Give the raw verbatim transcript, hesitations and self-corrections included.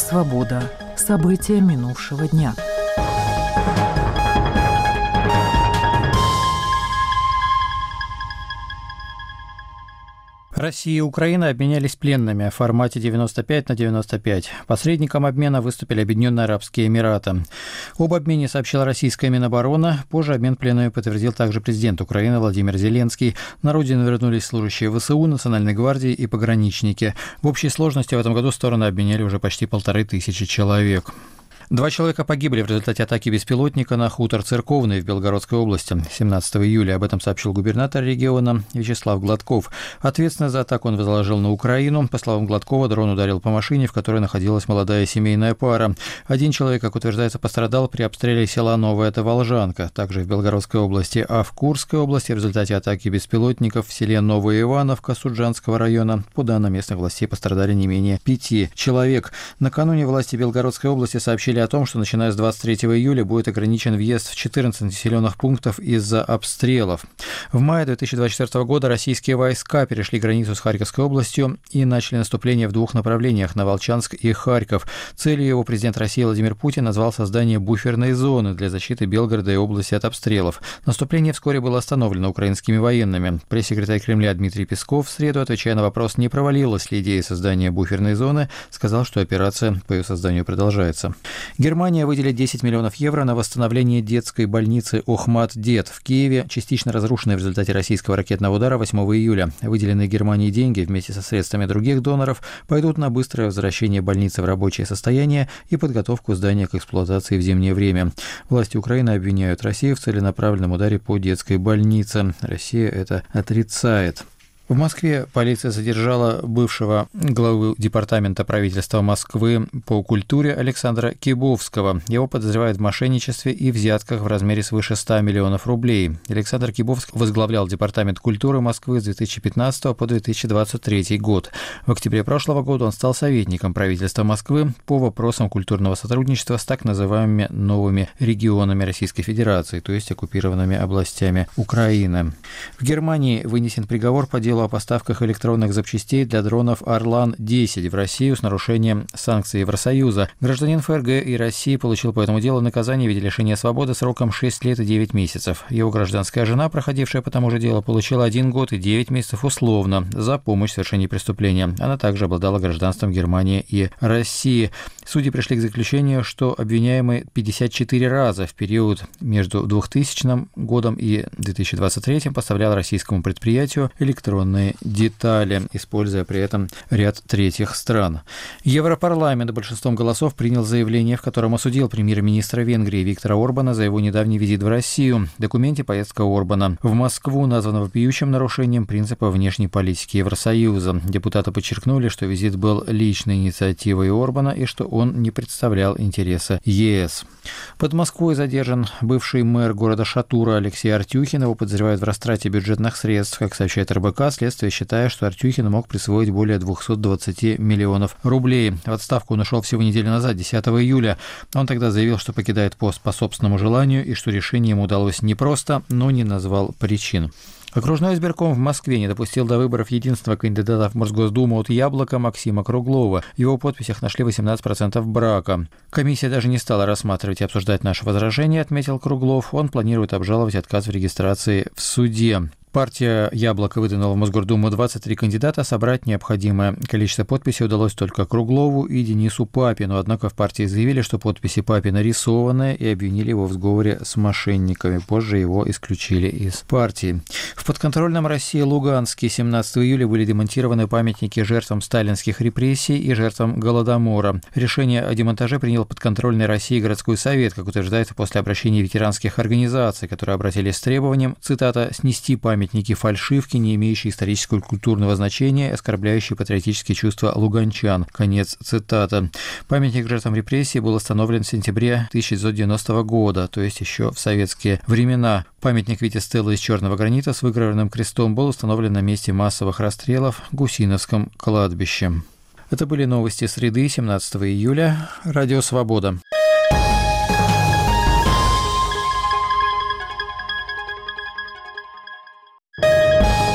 «Свобода». События минувшего дня. Россия и Украина обменялись пленными в формате девяносто пять на девяносто пять. Посредником обмена выступили Объединенные Арабские Эмираты. Об обмене сообщила российская Минобороны. Позже обмен пленными подтвердил также президент Украины Владимир Зеленский. На родину вернулись служащие ВСУ, Национальной гвардии и пограничники. В общей сложности в этом году стороны обменяли уже почти полторы тысячи человек. Два человека погибли в результате атаки беспилотника на хутор Церковный в Белгородской области семнадцатого июля. Об этом сообщил губернатор региона Вячеслав Гладков. Ответственность за атаку он возложил на Украину. По словам Гладкова, дрон ударил по машине, в которой находилась молодая семейная пара. Один человек, как утверждается, пострадал при обстреле села Новая Волжанка, также в Белгородской области, а в Курской области в результате атаки беспилотников в селе Новая Ивановка Суджанского района, по данным местных властей, пострадали не менее пяти человек. Накануне власти Белгородской области сообщили о том, что начиная с двадцать третьего июля будет ограничен въезд в четырнадцать населенных пунктов из-за обстрелов. В мае две тысячи двадцать четвёртого года российские войска перешли границу с Харьковской областью и начали наступление в двух направлениях – на Волчанск и Харьков. Целью его президент России Владимир Путин назвал создание буферной зоны для защиты Белгорода и области от обстрелов. Наступление вскоре было остановлено украинскими военными. Пресс-секретарь Кремля Дмитрий Песков в среду, отвечая на вопрос, не провалилась ли идея создания буферной зоны, сказал, что операция по ее созданию продолжается. Германия выделит десять миллионов евро на восстановление детской больницы Охмат-Дет в Киеве, частично разрушенной в результате российского ракетного удара восьмого июля. Выделенные Германии деньги вместе со средствами других доноров пойдут на быстрое возвращение больницы в рабочее состояние и подготовку здания к эксплуатации в зимнее время. Власти Украины обвиняют Россию в целенаправленном ударе по детской больнице. Россия это отрицает. В Москве полиция задержала бывшего главу департамента правительства Москвы по культуре Александра Кибовского. Его подозревают в мошенничестве и взятках в размере свыше ста миллионов рублей. Александр Кибовский возглавлял департамент культуры Москвы с две тысячи пятнадцатого по две тысячи двадцать третий год. В октябре прошлого года он стал советником правительства Москвы по вопросам культурного сотрудничества с так называемыми новыми регионами Российской Федерации, то есть оккупированными областями Украины. В Германии вынесен приговор по делу о поставках электронных запчастей для дронов Орлан десять в Россию с нарушением санкций Евросоюза. Гражданин ФРГ и России получил по этому делу наказание в виде лишения свободы сроком шесть лет и девять месяцев. Его гражданская жена, проходившая по тому же делу, получила один год и девять месяцев условно за помощь в совершении преступления. Она также обладала гражданством Германии и России. Судьи пришли к заключению, что обвиняемый пятьдесят четыре раза в период между двухтысячным годом и две тысячи двадцать третьим поставлял российскому предприятию электронные детали, используя при этом ряд третьих стран. Европарламент большинством голосов принял заявление, в котором осудил премьер-министра Венгрии Виктора Орбана за его недавний визит в Россию. В документе поездка Орбана в Москву названа вопиющим нарушением принципа внешней политики Евросоюза. Депутаты подчеркнули, что визит был личной инициативой Орбана и что он не представлял интересы ЕС. Под Москвой задержан бывший мэр города Шатура Алексей Артюхин. Его подозревают в растрате бюджетных средств. Как сообщает эр бэ ка, следствие считает, что Артюхин мог присвоить более двухсот двадцати миллионов рублей. В отставку он ушел всего неделю назад, десятого июля. Он тогда заявил, что покидает пост по собственному желанию и что решение ему удалось непросто, но не назвал причин. Окружной избирком в Москве не допустил до выборов единственного кандидата в Мосгосдуму от «Яблока» Максима Круглова. В его подписях нашли восемнадцать процентов брака. Комиссия даже не стала рассматривать и обсуждать наши возражения, отметил Круглов. Он планирует обжаловать отказ в регистрации в суде. Партия «Яблоко» выдвинула в Мосгордуму двадцать три кандидата. Собрать необходимое количество подписей удалось только Круглову и Денису Папину. Однако в партии заявили, что подписи Папина рисованные, и обвинили его в сговоре с мошенниками. Позже его исключили из партии. В подконтрольном России Луганске семнадцатого июля были демонтированы памятники жертвам сталинских репрессий и жертвам Голодомора. Решение о демонтаже принял подконтрольный России городской совет, как утверждается после обращения ветеранских организаций, которые обратились с требованием, цитата, «снести памятники Памятники фальшивки, не имеющие исторического и культурного значения, оскорбляющие патриотические чувства луганчан. Конец цитаты. Памятник жертвам репрессий был установлен в сентябре тысяча девятьсот девяностого года, то есть еще в советские времена. Памятник в виде стелы из черного гранита с выгравированным крестом был установлен на месте массовых расстрелов в Гусиновском кладбище. Это были новости среды, семнадцатого июля. Радио «Свобода».